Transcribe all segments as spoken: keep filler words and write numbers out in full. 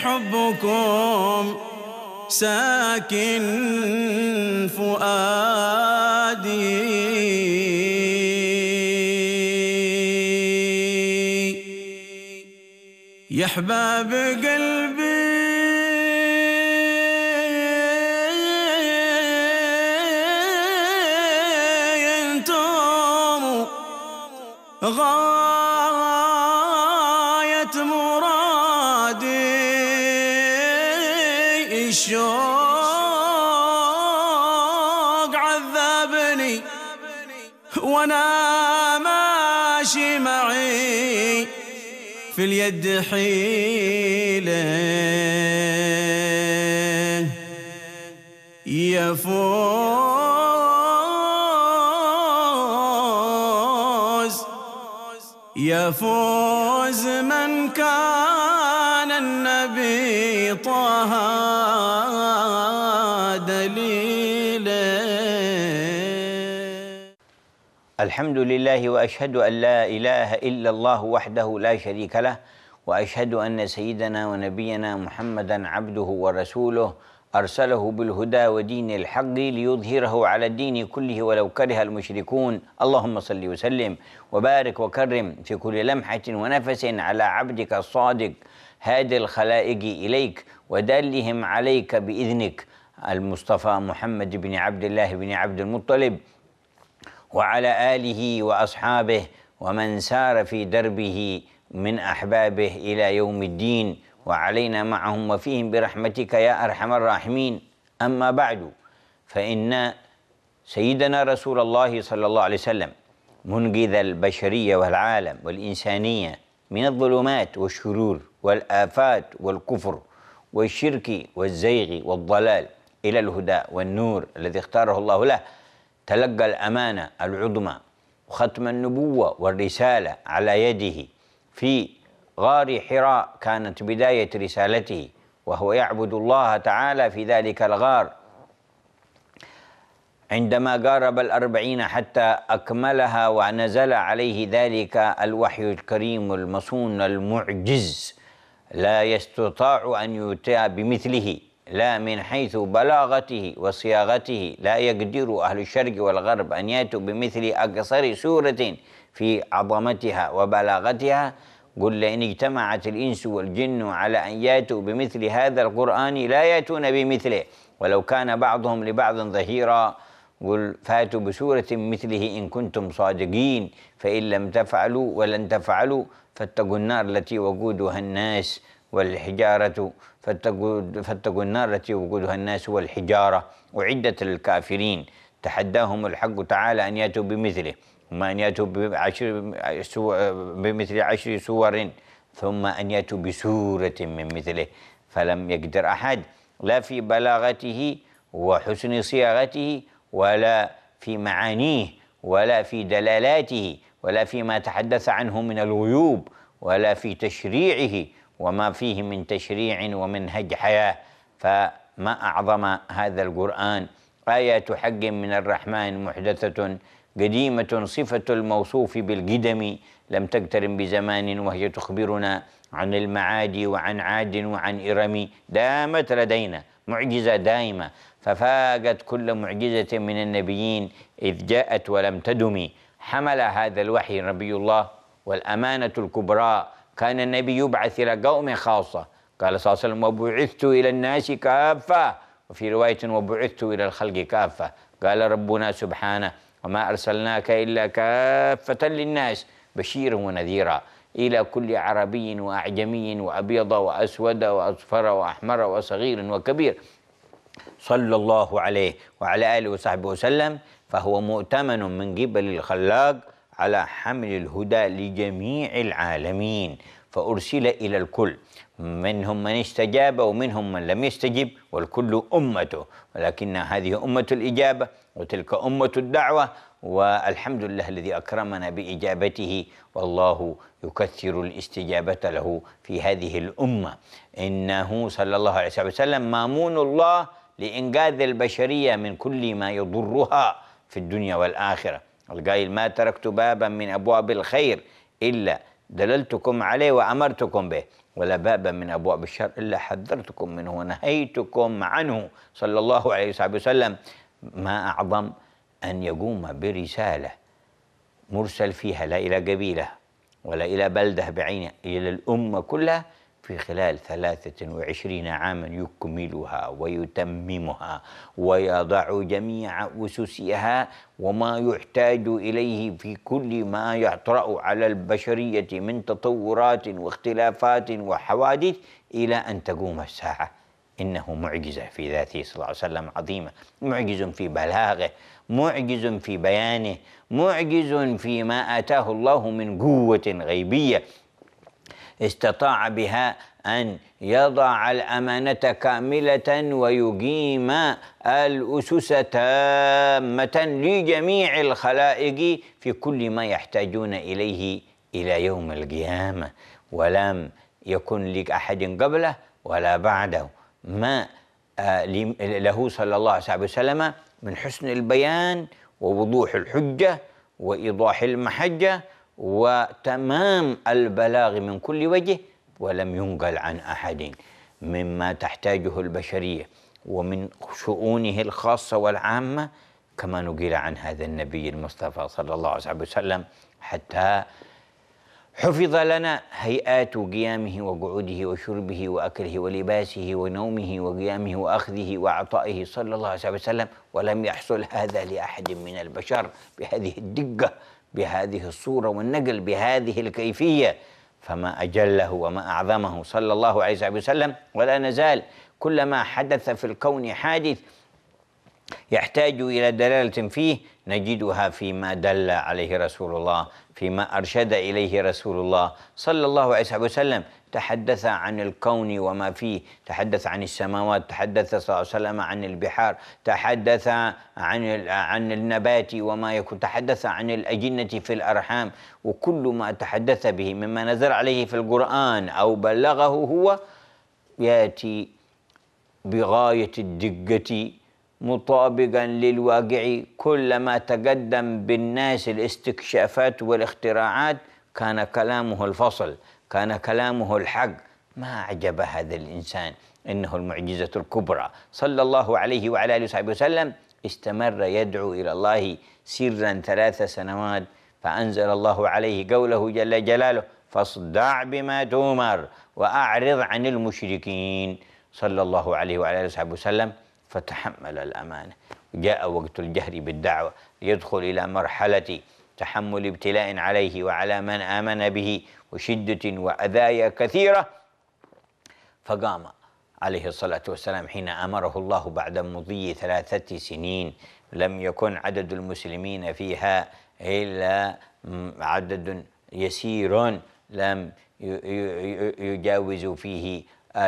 حبكم ساكن فؤادي، يا احباب قلبي انتم غاية مرادي، الشوق عذبني وانا ماشي معي في اليد حيلة، يفوز يفوز من كان النبي طه دليله. الحمد لله وأشهد أن لا إله إلا الله وحده لا شريك له، وأشهد أن سيدنا ونبينا محمدا عبده ورسوله أرسله بالهدى ودين الحق ليظهره على الدين كله ولو كره المشركون. اللهم صل وسلم وبارك وكرم في كل لمحة ونفس على عبدك الصادق هادي الخلائق إليك ودلهم عليك بإذنك المصطفى محمد بن عبد الله بن عبد المطلب، وعلى آله وأصحابه ومن سار في دربه من أحبابه إلى يوم الدين، وعلينا معهم وفيهم برحمتك يا أرحم الراحمين. أما بعد، فإن سيدنا رسول الله صلى الله عليه وسلم منقذ البشرية والعالم والإنسانية من الظلمات والشرور والآفات والكفر والشرك والزيغ والضلال إلى الهدى والنور الذي اختاره الله له. تلقى الأمانة العظمى وختم النبوة والرسالة على يده في غار حراء، كانت بداية رسالته، وهو يعبد الله تعالى في ذلك الغار. عندما قارب الأربعين حتى أكملها ونزل عليه ذلك الوحي الكريم المصون المعجز، لا يستطاع أن يؤتى بمثله، لا من حيث بلاغته وصياغته، لا يقدر أهل الشرق والغرب أن يأتوا بمثل أقصر سورة في عظمتها وبلاغتها. قل لئن اجتمعت الإنس والجن على أن يأتوا بمثل هذا القرآن لا يأتون بمثله ولو كان بعضهم لبعض ظهيرا. قل فاتوا بسورة مثله إن كنتم صادقين، فإن لم تفعلوا ولن تفعلوا فاتقوا النار التي وقودها الناس والحجارة فاتقوا, فاتقوا النار التي وقودها الناس والحجارة أعدت للكافرين. تحداهم الحق تعالى أن يأتوا بمثله، وما أن يأتوا بعشر بمثل عشر سور، ثم أن يأتوا بسورة من مثله، فلم يقدر أحد لا في بلاغته وحسن صياغته ولا في معانيه ولا في دلالاته ولا فيما تحدث عنه من الغيوب ولا في تشريعه وما فيه من تشريع ومنهج حياة. فما أعظم هذا القرآن، آيات حق من الرحمن محدثة قديمة، صفة الموصوف بالقدم لم تقترن بزمان، وهي تخبرنا عن المعاد وعن عاد وعن إرم، دامت لدينا معجزة دائمة ففاقت كل معجزة من النبيين إذ جاءت ولم تدم. حمل هذا الوحي نبي الله والأمانة الكبرى، كان النبي يبعث إلى قوم خاصة، قال صلى الله عليه وسلم وبعثت إلى الناس كافة، وفي رواية وبعثت إلى الخلق كافة. قال ربنا سبحانه وما أرسلناك إلا كافة للناس بشيرا ونذيرا، إلى كل عربي وأعجمي وأبيض وأسود وأصفر وأحمر وصغير وكبير صلى الله عليه وعلى آله وصحبه وسلم. فهو مؤتمن من قبل الخلاق على حمل الهدى لجميع العالمين، فأرسل إلى الكل، منهم من استجاب ومنهم من لم يستجب، والكل أمته، ولكن هذه أمة الإجابة وتلك أمة الدعوة، والحمد لله الذي أكرمنا بإجابته، والله يكثر الاستجابة له في هذه الأمة. إنه صلى الله عليه وسلم مامون الله لإنقاذ البشرية من كل ما يضرها في الدنيا والآخرة. القائل ما تركت بابا من أبواب الخير إلا دللتكم عليه وأمرتكم به، ولا باب من أبواب الشر إلا حذرتكم منه ونهيتكم عنه صلى الله عليه وسلم. ما أعظم أن يقوم برسالة مرسل فيها لا إلى قبيلة ولا إلى بلدة بعينها، إلى الأمة كلها في خلال ثلاثة وعشرين عاما، يكملها ويتممها ويضع جميع أسسها وما يحتاج إليه في كل ما يطرأ على البشرية من تطورات واختلافات وحوادث إلى أن تقوم الساعة. إنه معجزة في ذاته صلى الله عليه وسلم عظيمة، معجز في بلاغه، معجز في بيانه، معجز فيما آتاه الله من قوة غيبية استطاع بها أن يضع الأمانة كاملة ويقيم الأسس تامة لجميع الخلائق في كل ما يحتاجون إليه إلى يوم القيامة، ولم يكن لأحد قبله ولا بعده ما له صلى الله عليه وسلم من حسن البيان ووضوح الحجة وإيضاح المحجة وتمام البلاغ من كل وجه، ولم ينقل عن أحد مما تحتاجه البشرية ومن شؤونه الخاصة والعامة كما نقل عن هذا النبي المصطفى صلى الله عليه وسلم، حتى حفظ لنا هيئات قيامه وقعوده وشربه وأكله ولباسه ونومه وقيامه وأخذه وعطائه صلى الله عليه وسلم، ولم يحصل هذا لأحد من البشر بهذه الدقة، بهذه الصورة والنقل بهذه الكيفية. فما أجله وما أعظمه صلى الله عليه وسلم. ولا نزال كلما حدث في الكون حادث يحتاج إلى دلالة فيه نجدها فيما دل عليه رسول الله، فيما أرشد إليه رسول الله صلى الله عليه وسلم. تحدث عن الكون وما فيه، تحدث عن السماوات، تحدث صلى الله عليه وسلم عن البحار، تحدث عن عن النبات وما يكون، تحدث عن الأجنة في الأرحام، وكل ما تحدث به مما نزل عليه في القرآن أو بلغه هو يأتي بغاية الدقة مطابقا للواقع. كلما تقدم بالناس الاستكشافات والاختراعات كان كلامه الفصل، كان كلامه الحق. ما أعجب هذا الإنسان، إنه المعجزة الكبرى صلى الله عليه وعلى آله وصحبه وسلم. استمر يدعو إلى الله سرا ثلاث سنوات، فأنزل الله عليه قوله جل جلاله: فاصدع بما تؤمر وأعرض عن المشركين صلى الله عليه وعلى آله وصحبه وسلم. فتحمل الأمانة، جاء وقت الجهر بالدعوة ليدخل إلى مرحلة تحمل ابتلاء عليه وعلى من آمن به وشدة وأذايا كثيرة، فقام عليه الصلاة والسلام حين أمره الله بعد مضي ثلاثة سنين لم يكن عدد المسلمين فيها إلا عدد يسير لم يجاوز فيه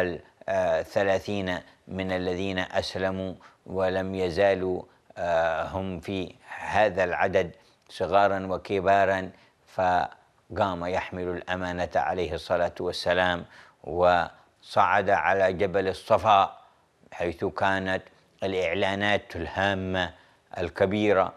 الثلاثين من الذين أسلموا، ولم يزالوا هم في هذا العدد صغارا وكبارا. فقام يحمل الأمانة عليه الصلاة والسلام وصعد على جبل الصفا حيث كانت الإعلانات الهامة الكبيرة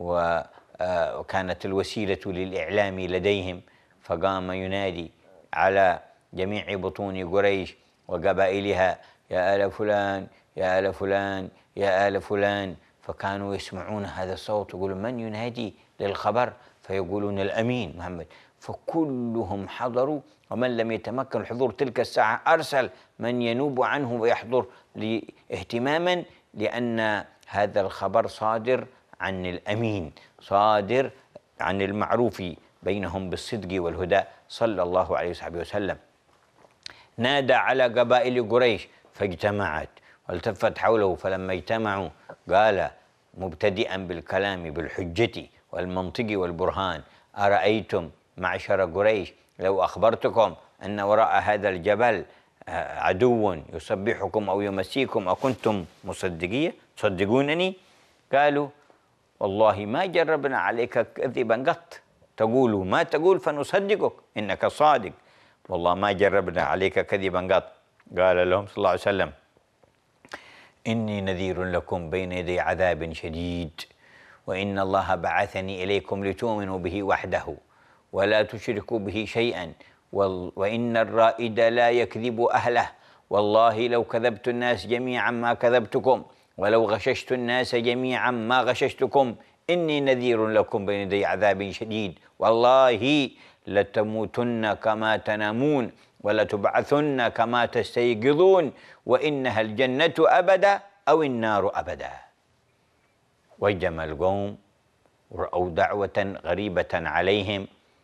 وكانت الوسيلة للإعلام لديهم، فقام ينادي على جميع بطون قريش وقبائلها: يا آل فلان يا آل فلان يا آل فلان. فكانوا يسمعون هذا الصوت يقولون: من ينادي للخبر؟ فيقولون: الأمين محمد. فكلهم حضروا، ومن لم يتمكن الحضور تلك الساعة أرسل من ينوب عنه ويحضر اهتماما، لأن هذا الخبر صادر عن الأمين، صادر عن المعروف بينهم بالصدق والهدى صلى الله عليه وسلم. نادى على قبائل قريش فاجتمعت والتفت حوله، فلما اجتمعوا قال مبتدئا بالكلام بالحجة والمنطق والبرهان: أرأيتم معشر قريش لو أخبرتكم أن وراء هذا الجبل عدو يصبحكم أو يمسيكم أكنتم مصدقية تصدقونني؟ قالوا: والله ما جربنا عليك كذبا قط، تقول ما تقول فنصدقك إنك صادق، والله ما جربنا عليك كذبا قط. قال لهم صلى الله عليه وسلم: إني نذير لكم بين يدي عذاب شديد، وإن الله بعثني إليكم لتؤمنوا به وحده ولا تشركوا به شيئا، وإن الرائد لا يكذب أهله، والله لو كذبت الناس جميعا ما كذبتكم، ولو غششت الناس جميعا ما غششتكم، إني نذير لكم بين يدي عذاب شديد، والله لتموتن كما تنامون ولتبعثن كما تستيقظون، وإنها الجنة أبدا أو النار أبدا. وجم القوم رأوا دعوة غريبة عليهم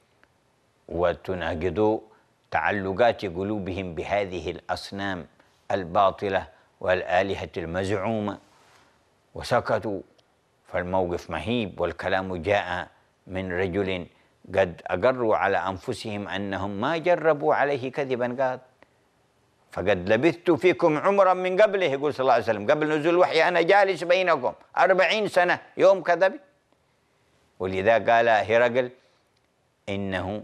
وتناقض تعلقات قلوبهم بهذه الأصنام الباطلة والآلهة المزعومة، وسكتوا. فالموقف مهيب، والكلام جاء من رجل قد أقروا على أنفسهم أنهم ما جربوا عليه كذبا قط، فقد لبثت فيكم عمرا من قبله، يقول صلى الله عليه وسلم قبل نزول الوحي أنا جالس بينكم أربعين سنة، يوم كذب. ولذا قال هرقل إنه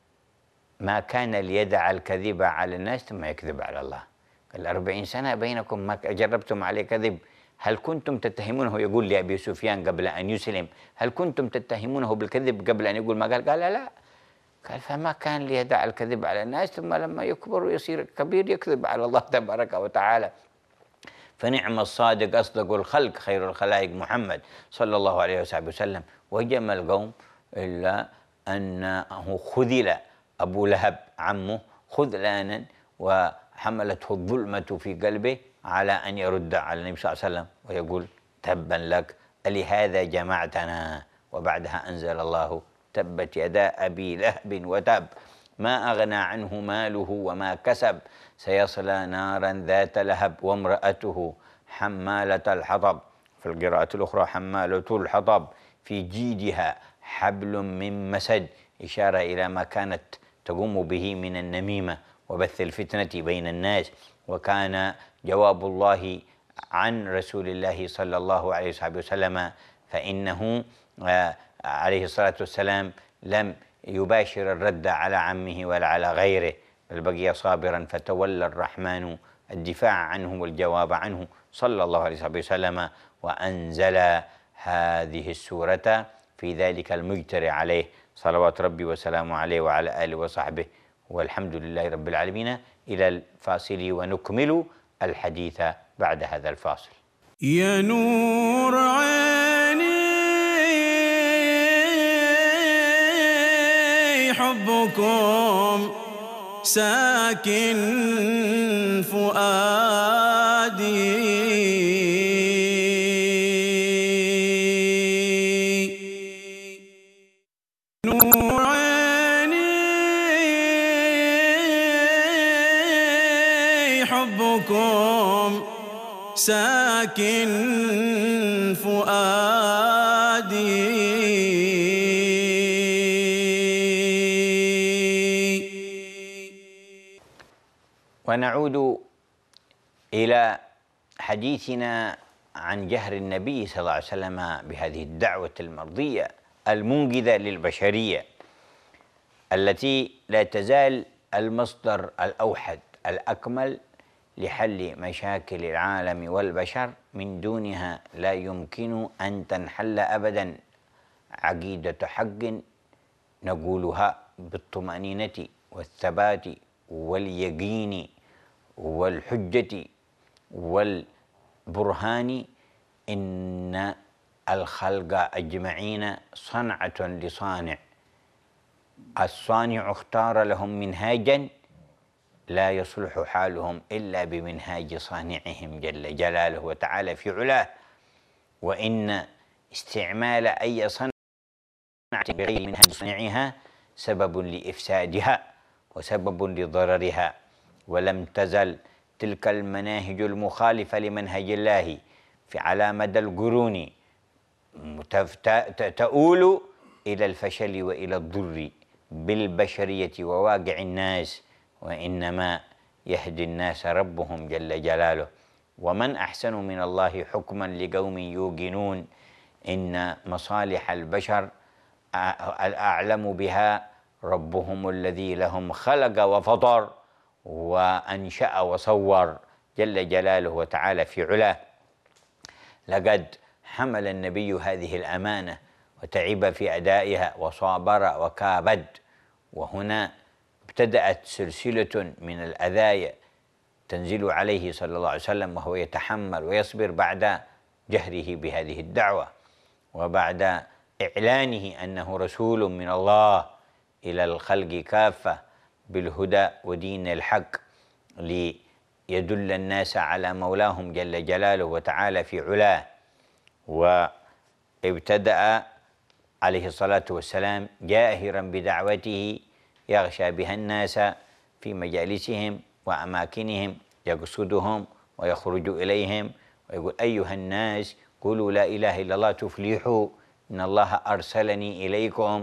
ما كان ليدع الكذب على الناس ثم يكذب على الله. قال أربعين سنة بينكم ما جربتم عليه كذب، هل كنتم تتهمونه؟ يقول لأبي سفيان قبل أن يسلم هل كنتم تتهمونه بالكذب قبل أن يقول ما قال؟ قال لا. قال فما كان ليدع الكذب على الناس ثم لما يكبر ويصير كبير يكذب على الله تبارك وتعالى. فنعم الصادق أصدق الخلق خير الخلائق محمد صلى الله عليه وسلم. وجم القوم إلا أنه خذل أبو لهب عمه خذلانا، وحملته الظلمة في قلبه على أن يرد على النبي صلى الله عليه وسلم ويقول تبا لك ألهذا جمعتنا؟ وبعدها أنزل الله تبت يدا أبي لهب وتب ما أغنى عنه ماله وما كسب سيصلى نارا ذات لهب وامرأته حمالة الحطب. في القراءة الأخرى حمالة الحطب في جيدها حبل من مسد، إشارة إلى ما كانت تقوم به من النميمة وبث الفتنة بين الناس. وكان جواب الله عن رسول الله صلى الله عليه وسلم فإنه عليه الصلاة والسلام لم يباشر الرد على عمه ولا على غيره، بل بقي صابرا، فتولى الرحمن الدفاع عنه والجواب عنه صلى الله عليه وسلم، وأنزل هذه السورة في ذلك المجترئ عليه صلوات ربي وسلامه عليه وعلى آله وصحبه، والحمد لله رب العالمين. إلى الفاصل ونكمل الحديث بعد هذا الفاصل. يا نور عيني حبكم ساكن فؤادي، نور عيني حبكم ساكن فؤادي، ونعود إلى حديثنا عن جهر النبي صلى الله عليه وسلم بهذه الدعوة المرضية المنقذة للبشرية، التي لا تزال المصدر الأوحد الأكمل لحل مشاكل العالم والبشر، من دونها لا يمكن أن تنحل أبدا عقيدة حق نقولها بالطمأنينة والثبات واليقين والحجة والبرهان. إن الخلق أجمعين صنعة لصانع، الصانع اختار لهم منهاجا لا يصلح حالهم إلا بمنهاج صانعهم جل جلاله وتعالى في علاه، وإن استعمال أي صنعة بغير منهاج صانعها سبب لإفسادها وسبب لضررها. ولم تزل تلك المناهج المخالفة لمنهج الله في على مدى القرون تؤول إلى الفشل وإلى الضر بالبشرية وواقع الناس، وإنما يهدي الناس ربهم جل جلاله. ومن أحسن من الله حكما لقوم يوقنون. إن مصالح البشر الأعلم بها ربهم الذي لهم خلق وفطر وأنشأ وصور جل جلاله وتعالى في علاه. لقد حمل النبي هذه الأمانة وتعب في أدائها وصابر وكابد وهنا ابتدأت سلسلة من الأذايا تنزل عليه صلى الله عليه وسلم، وهو يتحمل ويصبر بعد جهره بهذه الدعوة وبعد إعلانه أنه رسول من الله إلى الخلق كافة بالهدى ودين الحق ليدل الناس على مولاهم جل جلاله وتعالى في علاه. وابتدأ عليه الصلاة والسلام جاهرا بدعوته يغشى بها الناس في مجالسهم وأماكنهم، يقصدهم ويخرج إليهم ويقول: أيها الناس قولوا لا إله إلا الله تفلحوا، إن الله أرسلني إليكم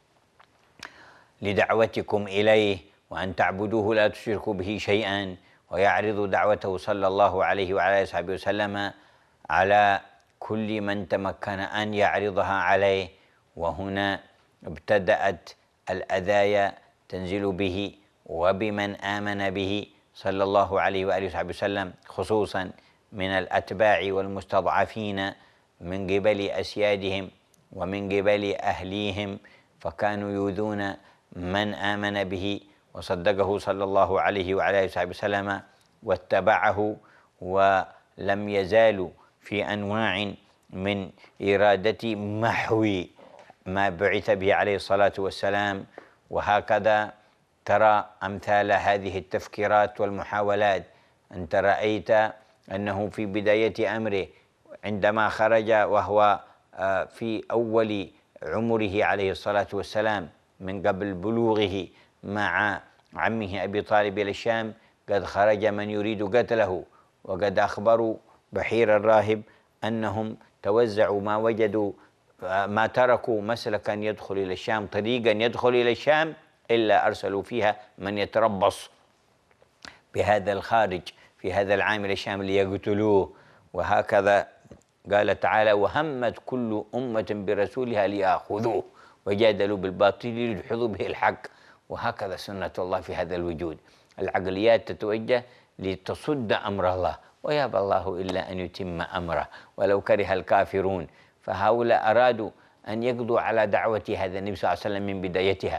لدعوتكم إليه وأن تعبدوه لا تشركوا به شيئا، ويعرض دعوته صلى الله عليه وعلى آله وصحبه وسلم على كل من تمكن أن يعرضها عليه. وهنا ابتدأت الأذايا تنزل به وبمن آمن به صلى الله عليه وآله وصحبه وسلم، خصوصا من الأتباع والمستضعفين من قبل أسيادهم ومن قبل أهليهم، فكانوا يؤذون من آمن به وصدقه صلى الله عليه وعلى آله وصحبه وسلم واتبعه، ولم يزالوا في أنواع من إرادة محو ما بعث به عليه الصلاة والسلام. وهكذا ترى أمثال هذه التفكيرات والمحاولات. أنت رأيت أنه في بداية أمره عندما خرج وهو في أول عمره عليه الصلاة والسلام من قبل بلوغه مع عمه أبي طالب إلى الشام، قد خرج من يريد قتله، وقد أخبروا بحير الراهب أنهم توزعوا ما وجدوا، ما تركوا مسلكا يدخل إلى الشام، طريقا يدخل إلى الشام، إلا أرسلوا فيها من يتربص بهذا الخارج في هذا العام إلى الشام ليقتلوه. وهكذا قال تعالى: وهمت كل أمة برسولها ليأخذوه وجادلوا بالباطل ليدحضوا به الحق. وهكذا سنة الله في هذا الوجود، العقليات تتوجه لتصد أمر الله، ويابى الله إلا أن يتم أمره ولو كره الكافرون. فهؤلاء أرادوا أن يقضوا على دعوة هذا النبي صلى الله عليه وسلم من بدايتها،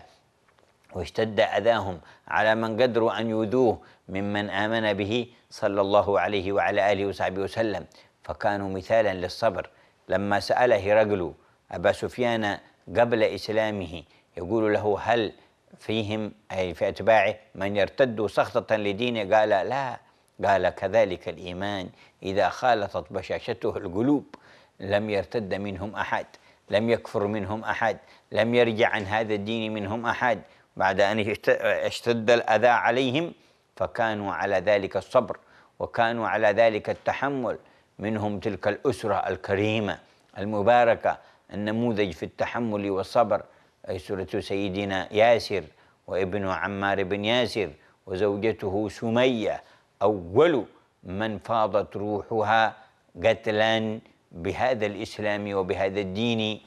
واشتد أذاهم على من قدروا أن يؤذوه ممن آمن به صلى الله عليه وعلى آله وصحبه وسلم، فكانوا مثالا للصبر. لما سأل هرقل أبا سفيان قبل إسلامه يقول له: هل فيهم أي في أتباعه من يرتد سخطة لدينه؟ قال: لا. قال: كذلك الإيمان إذا خالطت بشاشته القلوب لم يرتد منهم أحد، لم يكفر منهم أحد، لم يرجع عن هذا الدين منهم أحد بعد أن اشتد الأذى عليهم، فكانوا على ذلك الصبر وكانوا على ذلك التحمل. منهم تلك الأسرة الكريمة المباركة، النموذج في التحمل والصبر، أسرة سيدنا ياسر وابن عمار بن ياسر وزوجته سمية، أول من فاضت روحها قتلا بهذا الإسلام وبهذا الدين،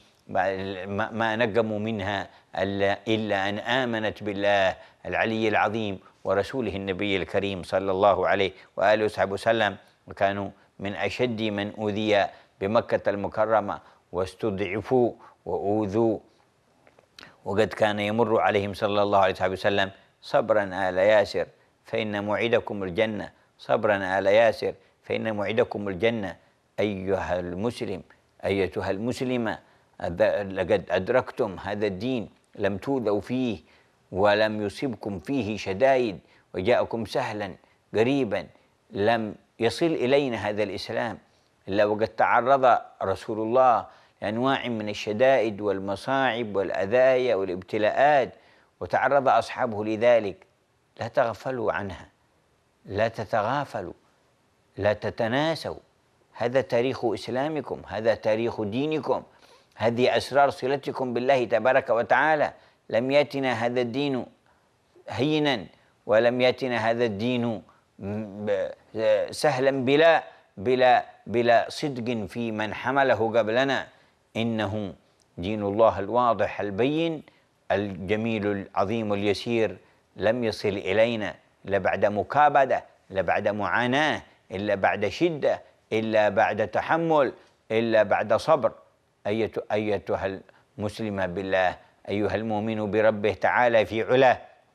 ما نقموا منها إلا أن آمنت بالله العلي العظيم ورسوله النبي الكريم صلى الله عليه وآله وصحبه وسلم. وكانوا من أشد من أوذي بمكة المكرمة واستضعفوا وأوذوا، وقد كان يمر عليهم صلى الله عليه وسلم: صبرا آل ياسر فإن موعدكم الجنة، صبرا آل ياسر فإن موعدكم الجنة، أيها المسلم أيتها المسلمة لقد أدركتم هذا الدين، لم توذوا فيه ولم يصبكم فيه شدائد، وجاءكم سهلا قريبا، لم يصل إلينا هذا الإسلام إلا وقد تعرض رسول الله لأنواع من الشدائد والمصاعب والأذايا والابتلاءات، وتعرض أصحابه لذلك. لا تغفلوا عنها، لا تتغافلوا، لا تتناسوا. هذا تاريخ إسلامكم، هذا تاريخ دينكم، هذه أسرار صلتكم بالله تبارك وتعالى. لم يأتنا هذا الدين هينا، ولم يأتنا هذا الدين سهلا بلا بلا بلا صدق في من حمله قبلنا. إنه دين الله الواضح البين الجميل العظيم اليسير، لم يصل إلينا إلا بعد مكابدة، إلا بعد معاناة، إلا بعد شدة، إلا بعد تحمل، إلا بعد صبر. أيتها المسلمة بالله أيها المؤمن بربه تعالى في علاه،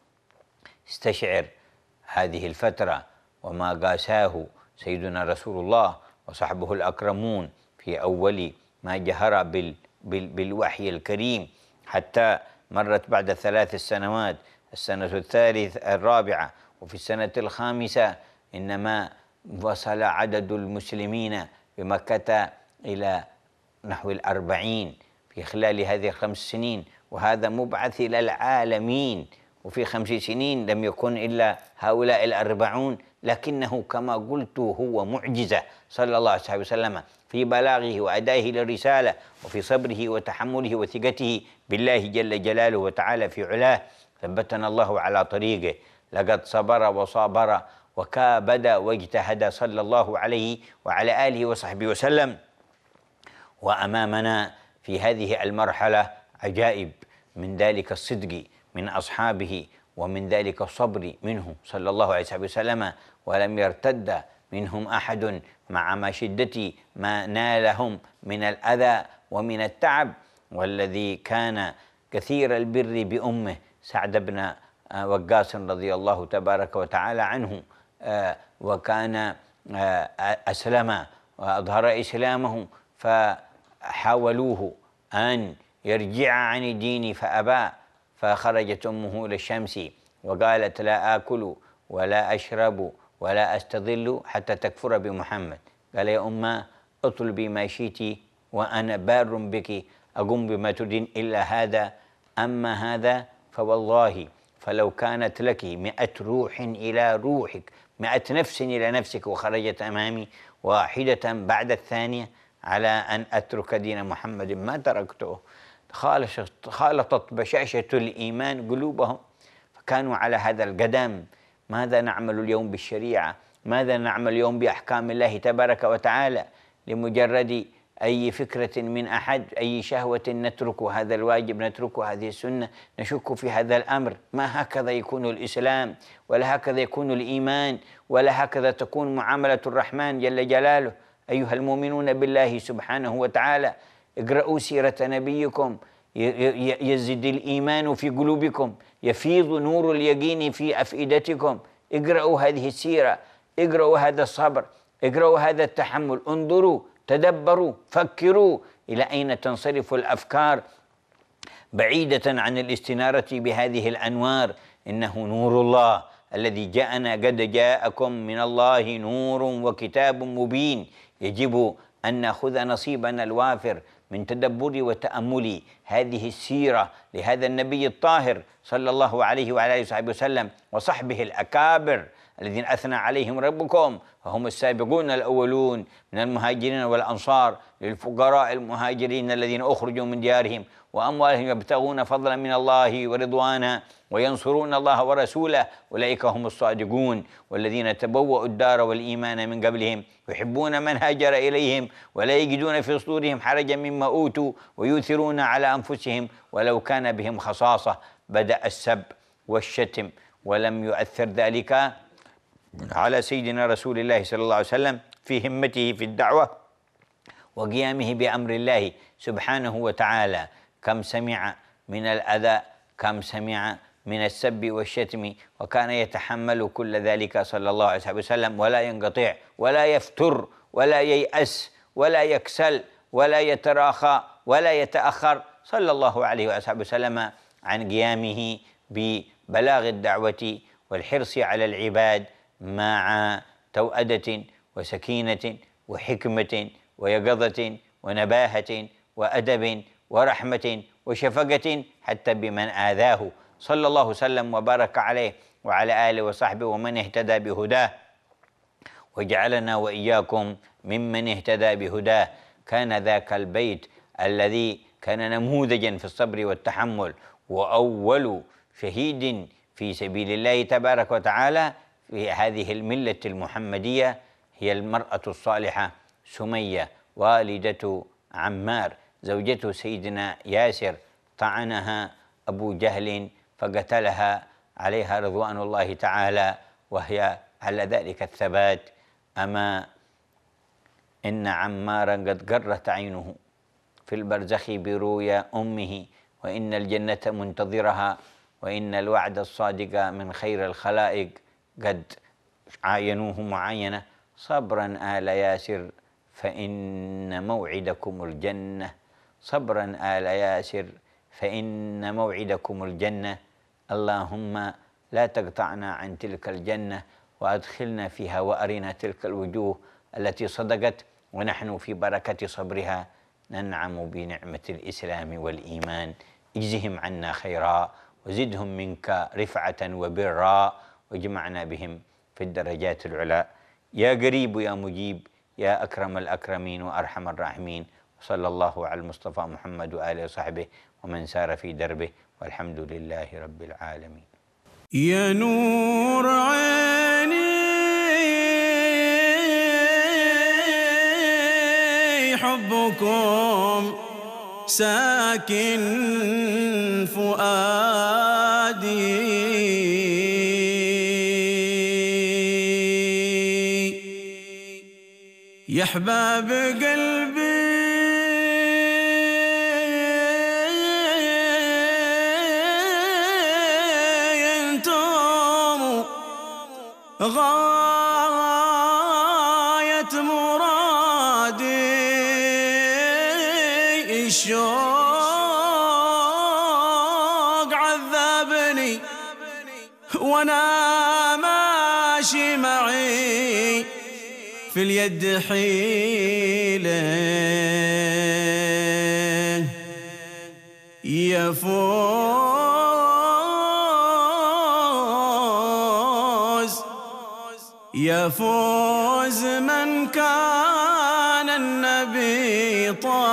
استشعر هذه الفترة وما قاساه سيدنا رسول الله وصحبه الأكرمون في أول ما جهر بال بال بالوحي الكريم، حتى مرت بعد ثلاث سنوات، السنة الثالث الرابعة، وفي السنة الخامسة إنما وصل عدد المسلمين بمكة إلى نحو الأربعين في خلال هذه الخمس سنين، وهذا مبعث إلى العالمين. وفي خمس سنين لم يكن إلا هؤلاء الأربعون، لكنه كما قلت هو معجزة صلى الله عليه وسلم في بلاغه وأدائه للرسالة، وفي صبره وتحمله وثقته بالله جل جلاله وتعالى في علاه. ثبتنا الله على طريقه، لقد صبر وصابر وكابد واجتهد صلى الله عليه وعلى آله وصحبه وسلم. وأمامنا في هذه المرحلة عجائب، من ذلك الصدق من أصحابه، ومن ذلك الصبر منه صلى الله عليه وسلم، ولم يرتد منهم أحد مع ما شدة ما نالهم من الأذى ومن التعب. والذي كان كثير البر بأمه سعد بن وقاص رضي الله تبارك وتعالى عنه، وكان أسلم وأظهر إسلامه، فحاولوه أن يرجع عن الدين فأبى، فخرجت أمه إلى الشمس وقالت: لا آكل ولا أشرب ولا أستظل حتى تكفر بمحمد. قال: يا أمه اطلبي ما شئت وأنا بار بك، أقوم بما تريدين إلا هذا، أما هذا فوالله فلو كانت لك مئة روح إلى روحك، مئة نفس إلى نفسك، وخرجت أمامي واحدة بعد الثانية على أن أترك دين محمد ما تركته. خالطت بشاشة الإيمان قلوبهم، فكانوا على هذا القدم. ماذا نعمل اليوم بالشريعة؟ ماذا نعمل اليوم بأحكام الله تبارك وتعالى؟ لمجرد أي فكرة من أحد، أي شهوة نترك هذا الواجب، نترك هذه السنة، نشك في هذا الأمر. ما هكذا يكون الإسلام، ولا هكذا يكون الإيمان، ولا هكذا تكون معاملة الرحمن جل جلاله. أيها المؤمنون بالله سبحانه وتعالى، اقرأوا سيرة نبيكم يزد الإيمان في قلوبكم، يفيض نور اليقين في أفئدتكم. اقرأوا هذه السيرة، اقرأوا هذا الصبر، اقرأوا هذا التحمل، انظروا، تدبروا، فكروا إلى أين تنصرف الأفكار بعيدة عن الاستنارة بهذه الأنوار. إنه نور الله الذي جاءنا، قد جاءكم من الله نور وكتاب مبين. يجب أن نأخذ نصيبنا الوافر من تدبر وتأمل هذه السيرة لهذا النبي الطاهر صلى الله عليه وعلى آله وصحبه وسلم، وصحبه الأكابر الذين أثنى عليهم ربكم، وهم السابقون الأولون من المهاجرين والأنصار، للفقراء المهاجرين الذين أخرجوا من ديارهم وأموالهم يبتغون فضلا من الله ورضوانا وينصرون الله ورسوله، أولئك هم الصادقون. والذين تبوأوا الدار والإيمان من قبلهم يحبون من هاجر إليهم ولا يجدون في صدورهم حرجا مما أوتوا ويؤثرون على أنفسهم ولو كان بهم خصاصة. بدأ السب والشتم، ولم يؤثر ذلك على سيدنا رسول الله صلى الله عليه وسلم في همته في الدعوة وقيامه بأمر الله سبحانه وتعالى. كم سمع من الأذى، كم سمع من السب والشتم، وكان يتحمل كل ذلك صلى الله عليه وسلم، ولا ينقطع ولا يفتر ولا ييأس ولا يكسل ولا يتراخى ولا يتأخر صلى الله عليه وسلم عن قيامه ببلاغ الدعوة والحرص على العباد مع توأدة وسكينة وحكمة ويقظة ونباهة وأدب ورحمة وشفقة حتى بمن آذاه صلى الله وسلم وبارك عليه وعلى آله وصحبه ومن اهتدى بهداه، وجعلنا وإياكم ممن اهتدى بهداه. كان ذاك البيت الذي كان نموذجا في الصبر والتحمل، وأول شهيد في سبيل الله تبارك وتعالى في هذه الملة المحمدية هي المرأة الصالحة سمية والدة عمار، زوجته سيدنا ياسر. طعنها أبو جهل فقتلها عليها رضوان الله تعالى وهي على ذلك الثبات. أما إن عمارا قد قرت عينه في البرزخ برؤيا أمه، وإن الجنة منتظرها، وإن الوعد الصادق من خير الخلائق قد عاينوه معاينة. صبرا آل ياسر فإن موعدكم الجنة، صبرا آل ياسر فإن موعدكم الجنة. اللهم لا تقطعنا عن تلك الجنة وأدخلنا فيها وأرنا تلك الوجوه التي صدقت، ونحن في بركة صبرها ننعم بنعمة الإسلام والإيمان. اجزهم عنا خيرا وزدهم منك رفعة وبرا، واجمعنا بهم في الدرجات العلى يا قريب يا مجيب يا أكرم الأكرمين وأرحم الراحمين. وصلى الله على المصطفى محمد وآله وصحبه ومن سار في دربه، والحمد لله رب العالمين. يا نور عيني حبكم ساكن فؤادي، يا احباب قلبي غاية مرادي، الشوق عذبني وانا ماشي معي في اليد حيلة، يفوز يفوز من كان النبي طه